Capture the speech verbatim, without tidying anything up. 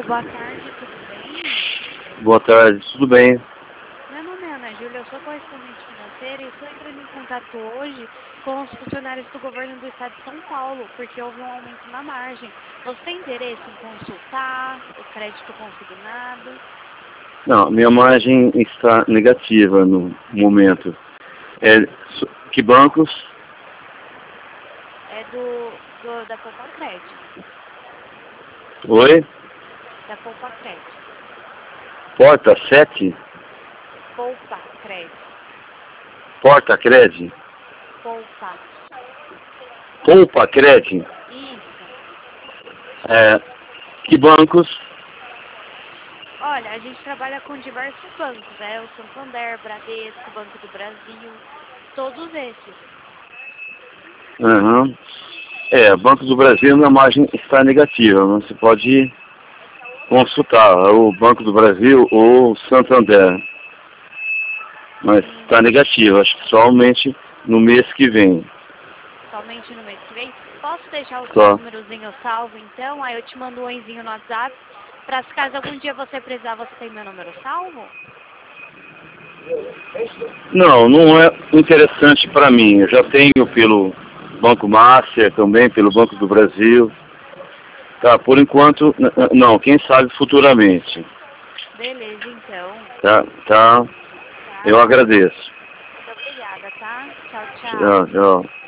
Alô, boa tarde, tudo bem? Boa tarde, tudo bem? Meu nome é Ana Júlia, eu sou correspondente financeira e estou entrando em contato hoje com os funcionários do governo do estado de São Paulo, porque houve um aumento na margem. Você tem interesse em consultar o crédito consignado? Não, minha margem está negativa no momento. É, que bancos? É do, do da Poupa Crédito. Oi? Da Poupa Crédito. Porta sete? Poupa Crédito. Porta Cred? Poupa. Poupa Cred? Isso. É, que bancos? Olha, a gente trabalha com diversos bancos, né? O Santander, Bradesco, Banco do Brasil, todos esses. Uhum. É, Banco do Brasil, minha margem está negativa. Você pode consultar o Banco do Brasil ou o Santander. Mas está negativo, acho que somente no mês que vem. Somente no mês que vem. Posso deixar o seu Só. númerozinho salvo, então? Aí eu te mando um oizinho no WhatsApp. Pra se caso algum dia você precisar, você tem meu número salvo? Não, não é interessante para mim. Eu já tenho pelo Banco Master, também pelo Banco do Brasil. Tá, por enquanto, n- n- não. Quem sabe futuramente. Beleza, então. Tá, tá. Tá? Eu agradeço. Muito obrigada, tá? Tchau, tchau. Tchau, tchau.